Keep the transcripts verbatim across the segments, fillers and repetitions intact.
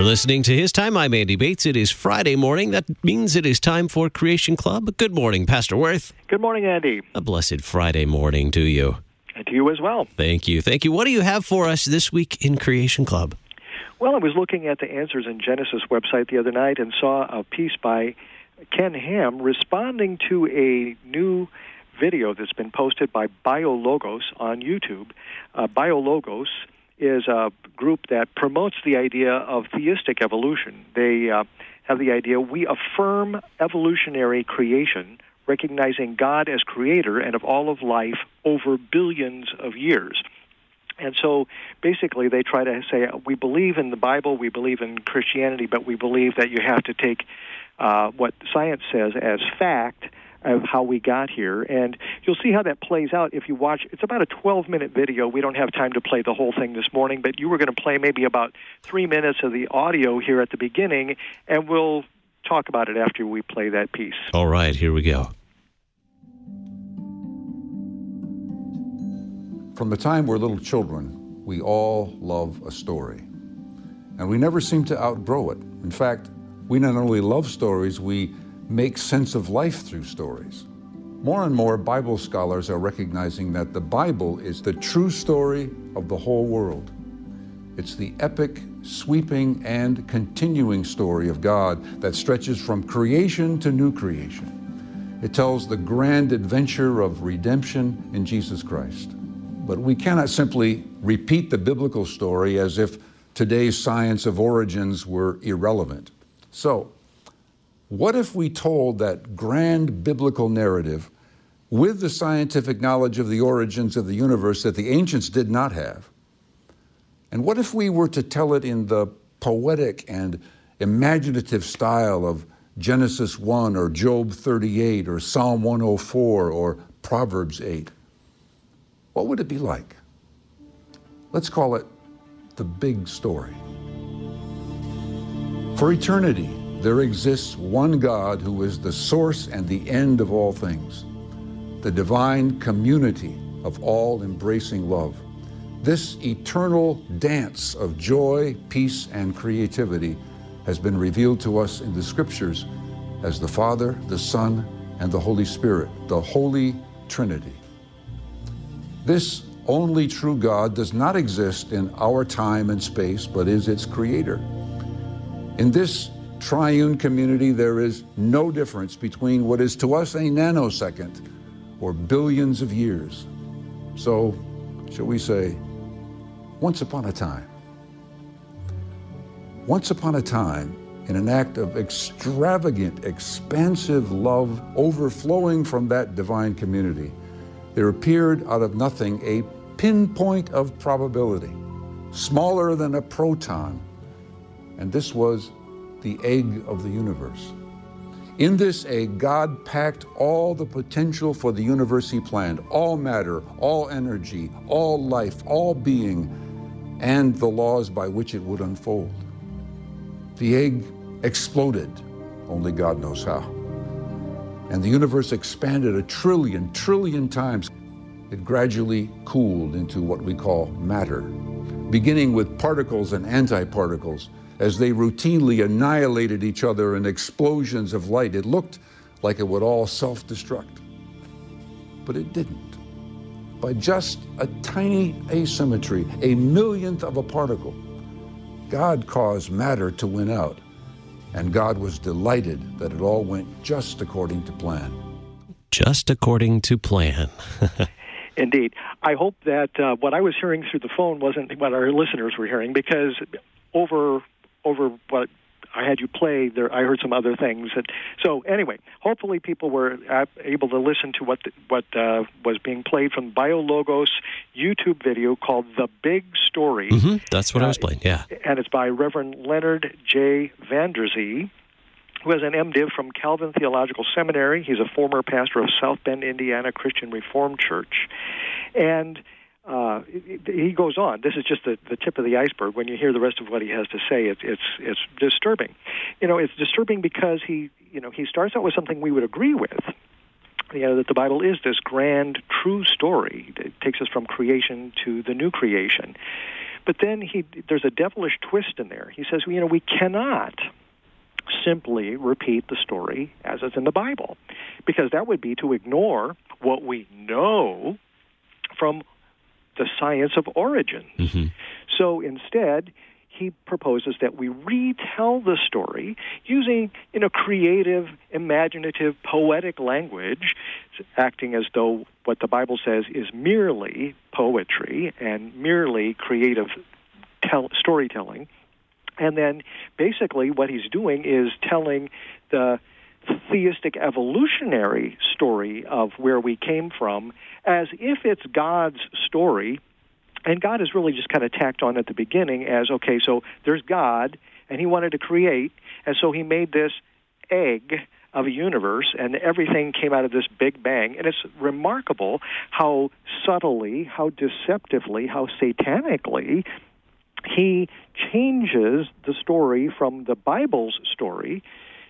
listening to His Time. I'm Andy Bates. It is Friday morning. That means it is time for Creation Club. Good morning, Pastor Worth. Good morning, Andy. A blessed Friday morning to you. And to you as well. Thank you. Thank you. What do you have for us this week in Creation Club? Well, I was looking at the Answers in Genesis website the other night and saw a piece by Ken Ham responding to a new video that's been posted by BioLogos on YouTube. Uh, BioLogos is a group that promotes the idea of theistic evolution. They uh, have the idea we affirm evolutionary creation, recognizing God as creator and of all of life over billions of years. And so basically they try to say, we believe in the Bible, we believe in Christianity, but we believe that you have to take uh, what science says as fact of how we got here. And you'll see how that plays out if you watch. It's about a twelve-minute video. We don't have time to play the whole thing this morning, but you were going to play maybe about three minutes of the audio here at the beginning, and we'll talk about it after we play that piece. All right, here we go. From the time we're little children, we all love a story. And we never seem to outgrow it. In fact, we not only love stories, we make sense of life through stories. More and more Bible scholars are recognizing that the Bible is the true story of the whole world. It's the epic, sweeping, and continuing story of God that stretches from creation to new creation. It tells the grand adventure of redemption in Jesus Christ. But we cannot simply repeat the biblical story as if today's science of origins were irrelevant. So, what if we told that grand biblical narrative with the scientific knowledge of the origins of the universe that the ancients did not have? And what if we were to tell it in the poetic and imaginative style of Genesis one or Job thirty-eight or Psalm one oh four or Proverbs eight? What would it be like? Let's call it the big story. For eternity, there exists one God who is the source and the end of all things, the divine community of all embracing love. This eternal dance of joy, peace, and creativity has been revealed to us in the Scriptures as the Father, the Son, and the Holy Spirit, the Holy Trinity. This only true God does not exist in our time and space, but is its creator. In this triune community, there is no difference between what is to us a nanosecond or billions of years. So, shall we say, once upon a time. Once upon a time, in an act of extravagant, expansive love overflowing from that divine community, there appeared out of nothing a pinpoint of probability, smaller than a proton, and this was the egg of the universe. In this egg, God packed all the potential for the universe He planned, all matter, all energy, all life, all being, and the laws by which it would unfold. The egg exploded, only God knows how. And the universe expanded a trillion, trillion times. It gradually cooled into what we call matter, beginning with particles and antiparticles. As they routinely annihilated each other in explosions of light, it looked like it would all self-destruct. But it didn't. By just a tiny asymmetry, a millionth of a particle, God caused matter to win out. And God was delighted that it all went just according to plan. Just according to plan. Indeed. I hope that uh, what I was hearing through the phone wasn't what our listeners were hearing, because over over what I had you play, there I heard some other things. That, so anyway, hopefully people were able to listen to what the, what uh, was being played from BioLogos YouTube video called The Big Story. Mm-hmm. That's what uh, I was playing, yeah. And it's by Reverend Leonard J. Vanderzee, who has an M Div from Calvin Theological Seminary. He's a former pastor of South Bend, Indiana Christian Reformed Church. And uh, he goes on. This is just the, the tip of the iceberg. When you hear the rest of what he has to say, it's it's it's disturbing. You know, it's disturbing because he you know he starts out with something we would agree with. You know, that the Bible is this grand, true story that takes us from creation to the new creation. But then he there's a devilish twist in there. He says, well, you know, we cannot simply repeat the story as it's in the Bible, because that would be to ignore what we know from the science of origin. Mm-hmm. So instead, he proposes that we retell the story using, you know, creative, imaginative, poetic language, acting as though what the Bible says is merely poetry and merely creative tell- storytelling. And then basically what he's doing is telling the theistic evolutionary story of where we came from as if it's God's story. And God is really just kind of tacked on at the beginning as, okay, so there's God, and he wanted to create, and so he made this egg of a universe, and everything came out of this big bang. And it's remarkable how subtly, how deceptively, how satanically he changes the story from the Bible's story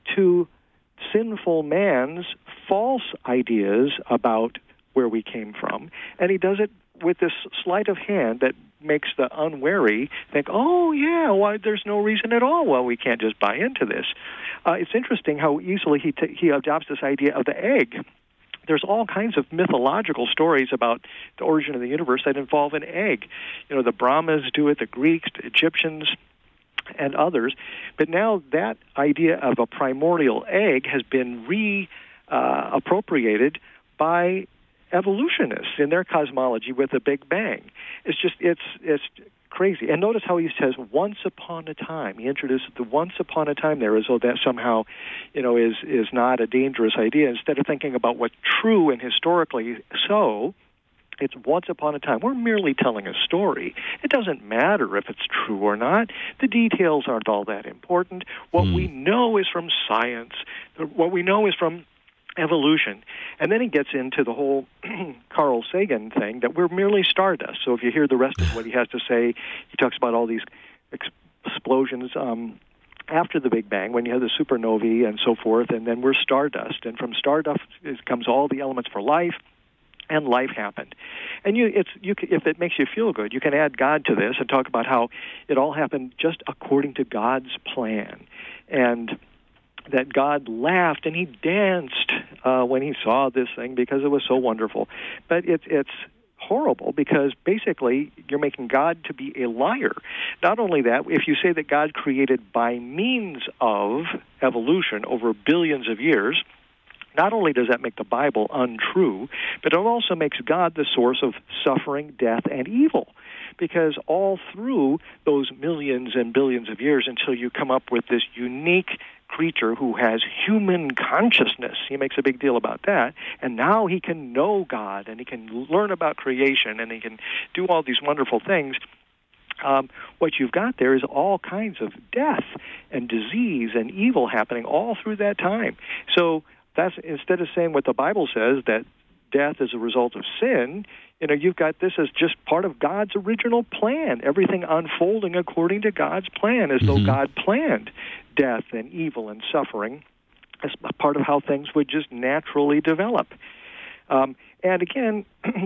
to sinful man's false ideas about where we came from. And he does it with this sleight of hand that makes the unwary think, oh, yeah, why, there's no reason at all why we can't just buy into this. Uh, it's interesting how easily he t- he adopts this idea of the egg. There's all kinds of mythological stories about the origin of the universe that involve an egg. You know, the Brahmas do it, the Greeks, the Egyptians, and others. But now that idea of a primordial egg has been re-appropriated uh, by evolutionists in their cosmology with the Big Bang. It's just, it's it's crazy. And notice how he says, once upon a time. He introduces the once upon a time there as though that somehow, you know, is, is not a dangerous idea. Instead of thinking about what's true and historically so, it's once upon a time. We're merely telling a story. It doesn't matter if it's true or not. The details aren't all that important. What mm. we know is from science. What we know is from evolution. And then he gets into the whole Carl Sagan thing that we're merely stardust. So if you hear the rest of what he has to say, he talks about all these ex- explosions um, after the Big Bang, when you have the supernovae and so forth, and then we're stardust. And from stardust comes all the elements for life, and life happened. And you, it's you. If it makes you feel good, you can add God to this and talk about how it all happened just according to God's plan. And that God laughed and he danced uh, when he saw this thing because it was so wonderful. But it's it's horrible because basically you're making God to be a liar. Not only that, if you say that God created by means of evolution over billions of years, not only does that make the Bible untrue, but it also makes God the source of suffering, death, and evil. Because all through those millions and billions of years until you come up with this unique creature who has human consciousness, he makes a big deal about that, and now he can know God, and he can learn about creation, and he can do all these wonderful things. Um, what you've got there is all kinds of death and disease and evil happening all through that time. So that's, instead of saying what the Bible says, that death is a result of sin, you know, you've got this as just part of God's original plan, everything unfolding according to God's plan, as mm-hmm. though God planned death and evil and suffering as part of how things would just naturally develop. Um, and again,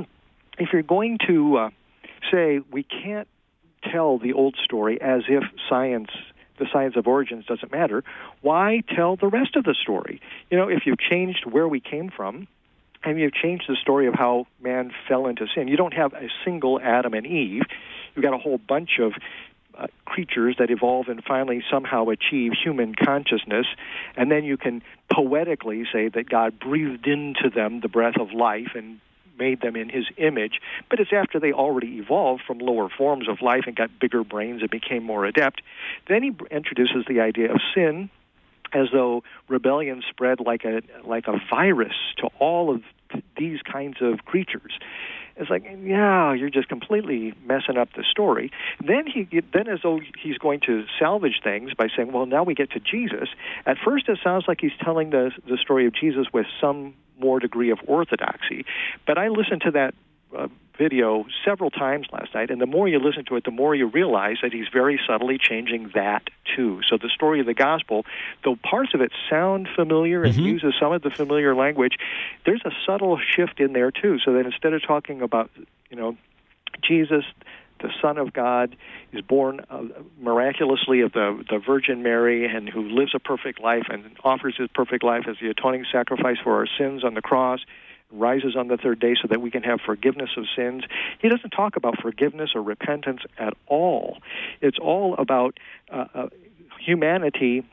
if you're going to uh, say we can't tell the old story as if science the science of origins doesn't matter, why tell the rest of the story? You know, if you've changed where we came from, and you've changed the story of how man fell into sin, you don't have a single Adam and Eve. You've got a whole bunch of uh, creatures that evolve and finally somehow achieve human consciousness, and then you can poetically say that God breathed into them the breath of life and made them in his image, but it's after they already evolved from lower forms of life and got bigger brains and became more adept. Then he introduces the idea of sin, as though rebellion spread like a like a virus to all of th- these kinds of creatures. It's like, yeah, you're just completely messing up the story. Then he, then as though he's going to salvage things by saying, well, now we get to Jesus. At first, it sounds like he's telling the the story of Jesus with some more degree of orthodoxy. But I listened to that uh, video several times last night, and the more you listen to it, the more you realize that he's very subtly changing that too. So the story of the gospel, though parts of it sound familiar and mm-hmm. uses some of the familiar language, there's a subtle shift in there too. So that instead of talking about, you know, Jesus, the Son of God is born uh, miraculously of the, the Virgin Mary, and who lives a perfect life and offers his perfect life as the atoning sacrifice for our sins on the cross, rises on the third day so that we can have forgiveness of sins. He doesn't talk about forgiveness or repentance at all. It's all about uh, uh, humanity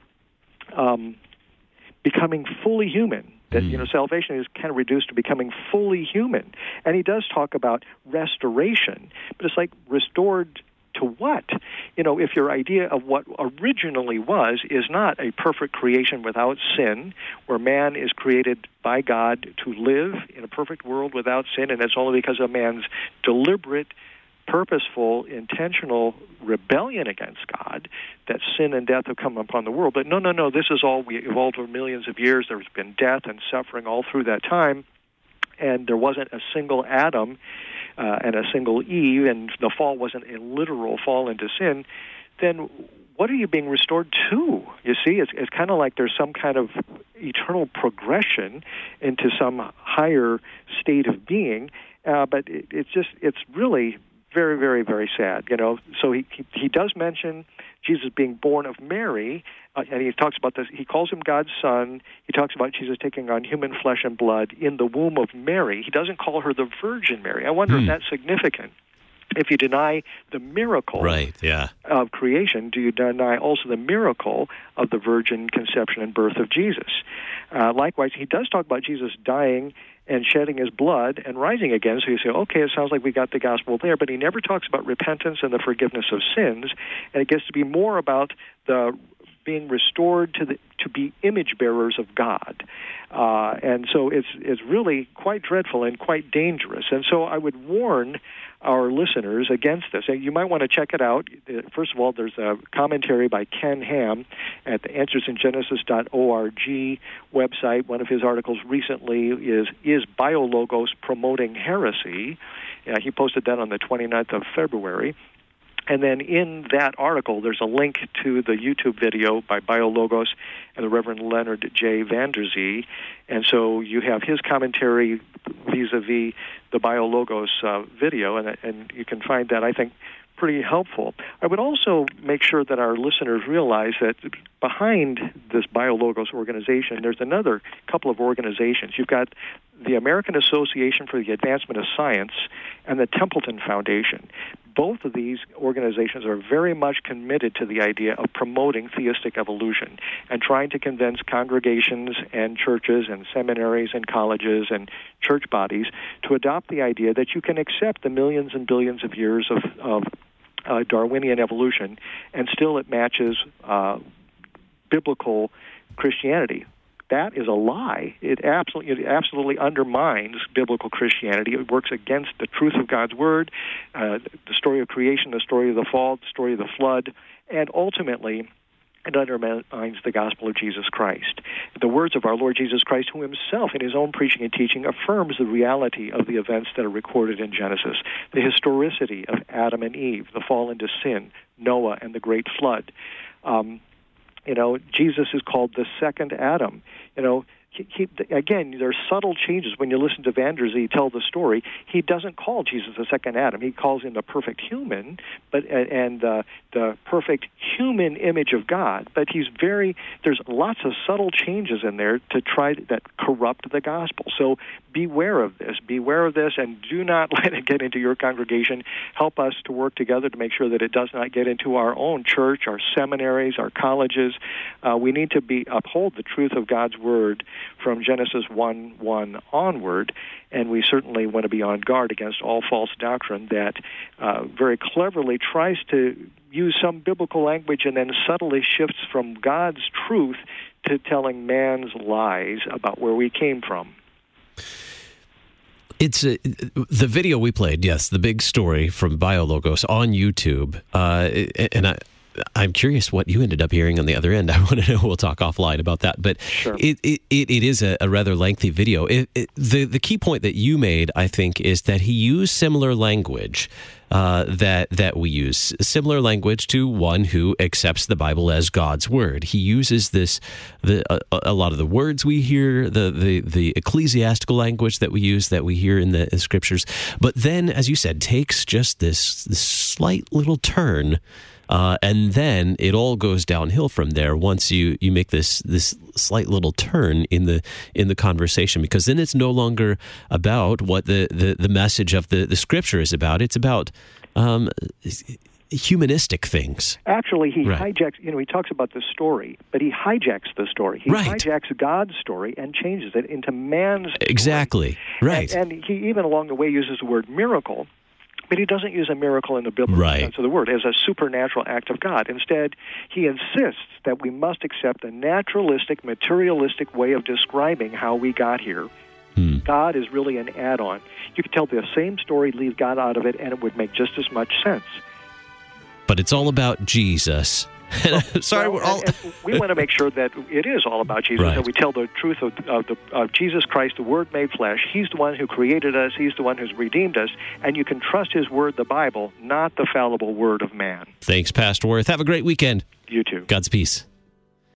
um, becoming fully human. That, you know, salvation is kind of reduced to becoming fully human. And he does talk about restoration, but it's like restored to what? You know, if your idea of what originally was is not a perfect creation without sin, where man is created by God to live in a perfect world without sin, and it's only because of man's deliberate, purposeful, intentional rebellion against God that sin and death have come upon the world. But no, no, no, this is all we evolved over millions of years. There's been death and suffering all through that time, and there wasn't a single Adam uh, and a single Eve, and the fall wasn't a literal fall into sin. Then what are you being restored to? You see, it's, it's kind of like there's some kind of eternal progression into some higher state of being, uh, but it, it's just, it's really very, very, very sad, you know. So he he, he does mention Jesus being born of Mary, uh, and he talks about this. He calls him God's son. He talks about Jesus taking on human flesh and blood in the womb of Mary. He doesn't call her the Virgin Mary. I wonder hmm. if that's significant. If you deny the miracle right, yeah. of creation, do you deny also the miracle of the virgin conception and birth of Jesus? Uh, likewise, he does talk about Jesus dying and shedding his blood and rising again. So you say, okay, it sounds like we got the gospel there, but he never talks about repentance and the forgiveness of sins, and it gets to be more about the being restored to the to be image bearers of God, uh, and so it's it's really quite dreadful and quite dangerous. And so I would warn our listeners against this. And you might want to check it out. First of all, there's a commentary by Ken Ham at the answers in genesis dot org website. One of his articles recently is Is Biologos Promoting Heresy? Uh, he posted that on the twenty-ninth of February. And then in that article, there's a link to the YouTube video by Biologos and the Reverend Leonard J. Vanderzee. And so you have his commentary vis-a-vis the Biologos uh, video, and, and you can find that, I think, pretty helpful. I would also make sure that our listeners realize that behind this Biologos organization, there's another couple of organizations. You've got the American Association for the Advancement of Science and the Templeton Foundation. Both of these organizations are very much committed to the idea of promoting theistic evolution and trying to convince congregations and churches and seminaries and colleges and church bodies to adopt the idea that you can accept the millions and billions of years of, of uh, Darwinian evolution and still it matches uh, biblical Christianity. That is a lie. It absolutely, it absolutely undermines biblical Christianity. It works against the truth of God's Word, uh, the story of creation, the story of the fall, the story of the flood, and ultimately it undermines the gospel of Jesus Christ. The words of our Lord Jesus Christ, who himself in his own preaching and teaching affirms the reality of the events that are recorded in Genesis, the historicity of Adam and Eve, the fall into sin, Noah, and the great flood. Um, You know, Jesus is called the second Adam. You know, he, he, again, there are subtle changes when you listen to Vanderzee tell the story. He doesn't call Jesus the second Adam. He calls him the perfect human, but and uh, the perfect human image of God. But he's very there's lots of subtle changes in there to try that corrupt the gospel. So beware of this. Beware of this, and do not let it get into your congregation. Help us to work together to make sure that it does not get into our own church, our seminaries, our colleges. Uh, we need to be uphold the truth of God's word from Genesis one one onward, and we certainly want to be on guard against all false doctrine that uh, very cleverly tries to use some biblical language and then subtly shifts from God's truth to telling man's lies about where we came from. It's uh, the video we played, yes, the big story from Biologos on YouTube, uh, and I, I'm curious what you ended up hearing on the other end. I want to know. We'll talk offline about that. But sure. it, it, it, it is a, a rather lengthy video. It, it, the, the key point that you made, I think, is that he used similar language uh, that that we use, similar language to one who accepts the Bible as God's word. He uses this, the a, a lot of the words we hear, the, the, the ecclesiastical language that we use, that we hear in the in scriptures. But then, as you said, takes just this, this slight little turn. Uh, and then it all goes downhill from there once you, you make this this slight little turn in the in the conversation, because then it's no longer about what the, the, the message of the, the scripture is about. It's about um, humanistic things. Actually, he right. hijacks, you know, he talks about the story, but he hijacks the story. He right. hijacks God's story and changes it into man's story. Exactly. Right. And, and he even along the way uses the word miracle. But he doesn't use a miracle in the biblical right. sense of the word as a supernatural act of God. Instead, he insists that we must accept a naturalistic, materialistic way of describing how we got here. Hmm. God is really an add-on. You could tell the same story, leave God out of it, and it would make just as much sense. But it's all about Jesus. Sorry, well, we're all... and, and we want to make sure that it is all about Jesus, right. that we tell the truth of, of, the, of Jesus Christ, the Word made flesh. He's the one who created us. He's the one who's redeemed us. And you can trust His Word, the Bible, not the fallible word of man. Thanks, Pastor Wirth. Have a great weekend. You too. God's peace.